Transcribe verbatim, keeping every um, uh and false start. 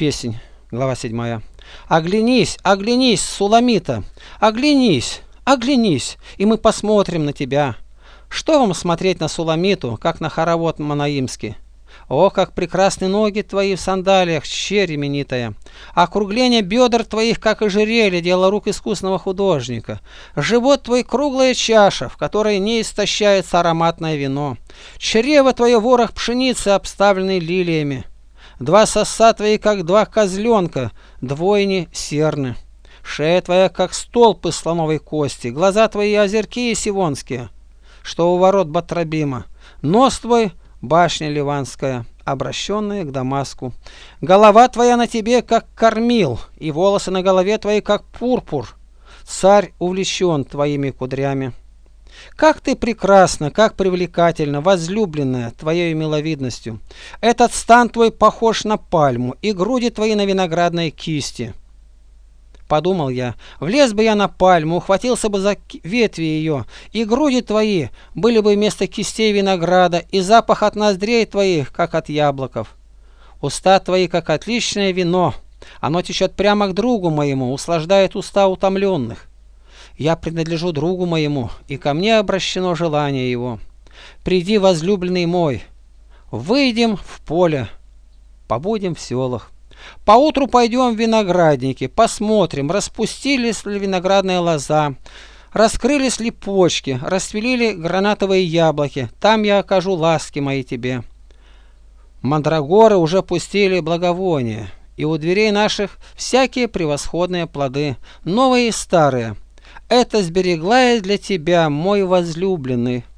Песнь, глава седьмая. Оглянись, оглянись, Суламита, оглянись, оглянись, и мы посмотрим на тебя. Что вам смотреть на Суламиту, как на хоровод Манаимский? О, как прекрасны ноги твои в сандалиях, щерь именитая! Округление бедер твоих, как ожерелье, дело рук искусного художника. Живот твой круглая чаша, в которой не истощается ароматное вино. Чрево твое ворох пшеницы, обставленный лилиями. Два соса твои, как два козленка, двойни серны. Шея твоя, как столб из слоновой кости, глаза твои озерки и сивонские, что у ворот Батрабима. Нос твой — башня ливанская, обращенная к Дамаску. Голова твоя на тебе, как кормил, и волосы на голове твои, как пурпур. Царь увлечен твоими кудрями. Как ты прекрасна, как привлекательна, возлюбленная, твоей миловидностью. Этот стан твой похож на пальму, и груди твои на виноградной кисти. Подумал я, влез бы я на пальму, ухватился бы за ветви ее, и груди твои были бы вместо кистей винограда, и запах от ноздрей твоих, как от яблоков. Уста твои, как отличное вино, оно течет прямо к другу моему, услаждает уста утомленных. Я принадлежу другу моему, и ко мне обращено желание его. Приди, возлюбленный мой, выйдем в поле, побудем в селах. Поутру пойдем в виноградники, посмотрим, распустились ли виноградная лоза, раскрылись ли почки, расцвели ли гранатовые яблоки. Там я окажу ласки мои тебе. Мандрагоры уже пустили благовония, и у дверей наших всякие превосходные плоды, новые и старые. Это сберегла я для тебя, мой возлюбленный.